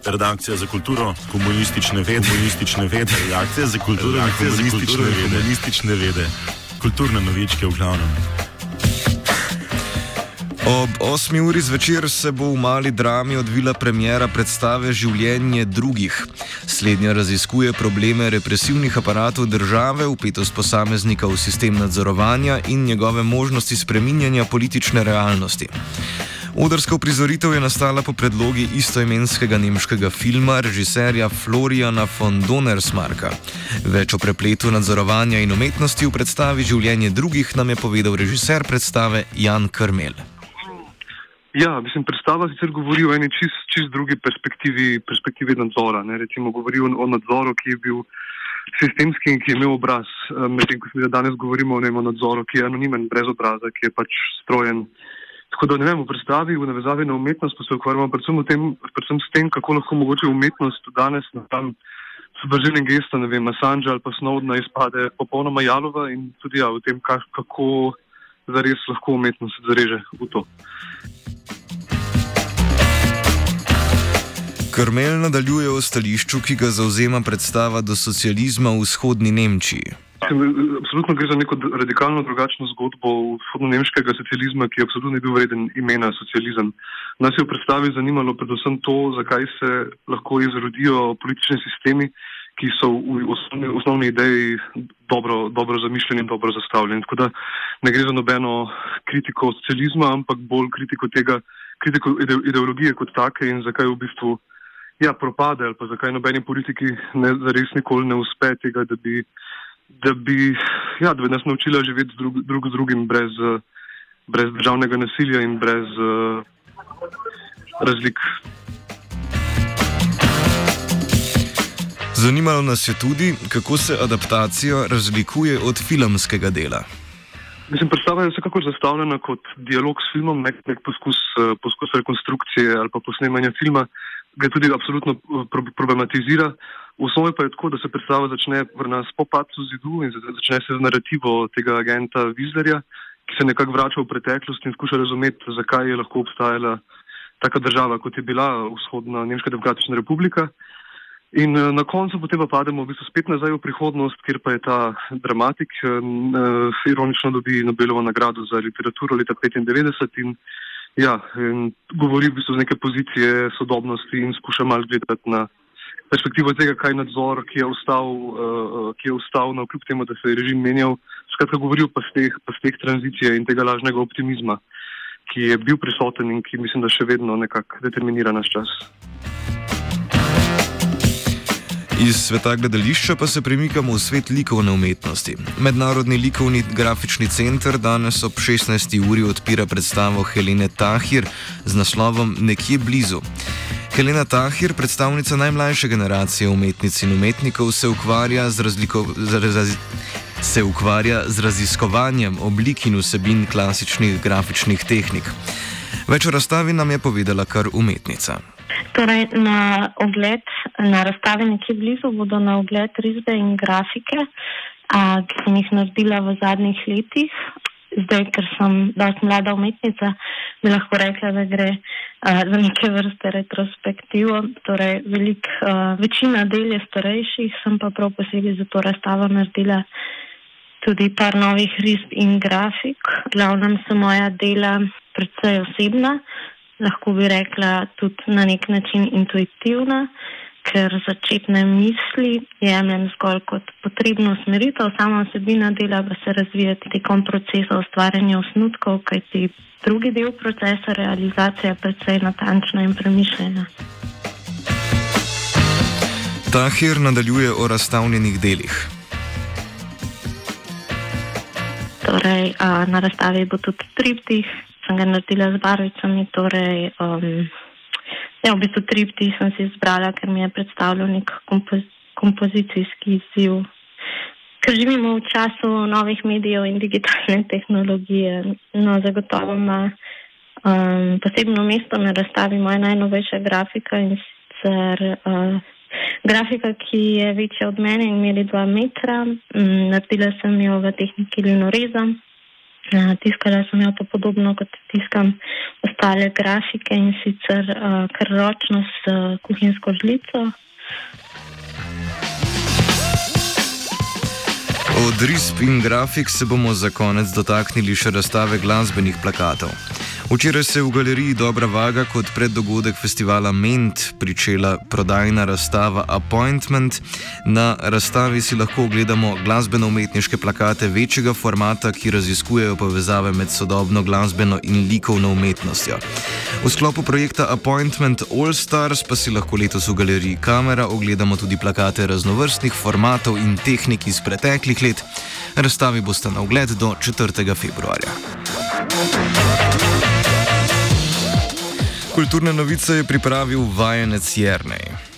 Redakcija za kulturo, komunistične vede, redakcija za kulturo, komunistične vede, kulturne novičke v glavnem. Ob 8. uri zvečer se bo v Mali drami odvila premiera predstave Življenje drugih. Slednja raziskuje probleme represivnih aparatov države, vpetost posameznika v sistem nadzorovanja in njegove možnosti spreminjanja politične realnosti. Odrska uprizoritev je nastala po predlogi istoimenskega nemškega filma režiserja Floriana von Donnersmarcka. Več o prepletu nadzorovanja in umetnosti v predstavi Življenje drugih nam je povedal režiser predstave Jan Krmelj. Ja, predstava sicer govori o eni čist drugi perspektivi nadzora. Recimo govori o nadzoru, ki je bil sistemski in ki je imel obraz. Medtem ko se danes govorimo o nadzoru, ki je anonimen, brez obraza, ki je pač strojen. Tako da v predstavi, v navezavi na umetnost, pa se ukvarjamo predvsem s tem, kako lahko mogoče umetnost danes na tam subverzivnem gestu, Assange ali pa Snowdena izpade popolnoma jalova in tudi o tem, kako zares lahko umetnost zareže v to. Krmelj nadaljuje o stališču, ki ga zauzema predstava do socializma v vzhodni Nemčiji. Absolutno gre za neko radikalno drugačno zgodbo vzhodno-nemškega socializma, ki absolutno ni bil vreden imena socializem. Nas je v predstavi zanimalo predvsem to, zakaj se lahko izrodijo politični sistemi, ki so v osnovni ideji dobro zamišljeni in dobro zastavljeni. Tako da ne gre za nobeno kritiko socializma, ampak bolj kritiko ideologije kot take in zakaj v bistvu propade ali pa zakaj nobeni politiki zares nikoli ne uspe tega, da bi nas naučila živeti drug z drugim brez državnega nasilja in brez razlik. Zanimalo nas je tudi, kako se adaptacija razlikuje od filmskega dela. Predstava je vsekakor zastavljena kot dialog s filmom, nek poskus rekonstrukcije ali pa posnemanja filma, ga tudi absolutno problematizira. V osnovi pa je tako, da se predstava začne pri nas po padcu zidu in začne se z narativo tega agenta Wieserja, ki se nekako vrača v preteklost in skuša razumeti, zakaj je lahko obstajala taka država, kot je bila Vzhodna Nemška demokratična republika. In na koncu potem pa pademo v bistvu spet nazaj v prihodnost, kjer pa je ta dramatik ironično dobi Nobelovo nagrado za literaturo leta 1995 in govori v bistvu z neke pozicije sodobnosti in skuša malo gledati na perspektivo tega, kaj nadzor, ki je ostal na kljub temu, da se je režim menjal. Skratka, govorijo pa z teh tranzicije in tega lažnega optimizma, ki je bil prisoten in ki mislim, da še vedno nekako determinira naš čas. Iz sveta gledališča pa se premikamo v svet likovne umetnosti. Mednarodni likovni grafični center danes ob 16. uri odpira predstavo Helene Tahir z naslovom Nekje blizu. Helena Tahir, predstavnica najmlajše generacije umetnic in umetnikov, se ukvarja z raziskovanjem oblik in vsebin klasičnih grafičnih tehnik. Več o razstavi nam je povedala kar umetnica. Torej, na razstavi Nekje blizu bodo na ogled risbe in grafike, ki sem jih naredila v zadnjih letih. Zdaj, ker sem dosti mlada umetnica, bi lahko rekla, da gre za neke vrste retrospektivo. Torej, večina del je starejših, sem pa prav posebej za to razstavo naredila tudi par novih risb in grafik. V glavnem so moja dela predvsej osebna, lahko bi rekla tudi na nek način intuitivna, ker začetne misli jemljem zgolj kot potrebno usmeritev, sama vsebina dela pa se razvija tekom procesa ustvarjanja osnutkov, kajti drugi del procesa realizacija je precej natančna in premišljena. Tahir nadaljuje o razstavljenih delih. Torej, na razstavi bo tudi triptih, sem ga naredila z barvicami, v bistvu triptih sem si izbrala, ker mi je predstavljal nek kompozicijski izziv. Ker živimo v času novih medijev in digitalne tehnologije, zagotovo ima posebno mesto na razstavi moja najnovejša grafika in sicer grafika, ki je večja od mene in meri 2 metra. Naredila sem jo v tehniki linoreza Tiskala sem jo pa podobno, kot tiskam ostale grafike, in sicer kar ročno s kuhinjsko žlico. Od risb in grafik se bomo za konec dotaknili še razstave glasbenih plakatov. Včeraj se je v galeriji Dobra Vaga kot preddogodek festivala Ment pričela prodajna razstava Appointment. Na razstavi si lahko ogledamo glasbeno-umetniške plakate večjega formata, ki raziskujejo povezave med sodobno glasbeno in likovno umetnostjo. V sklopu projekta Appointment All Stars pa si lahko letos v galeriji Kamera ogledamo tudi plakate raznovrstnih formatov in tehnik iz preteklih let. Razstavi bosta na ogled do 4. februarja. Kulturne novice je pripravil vajenec Jernej.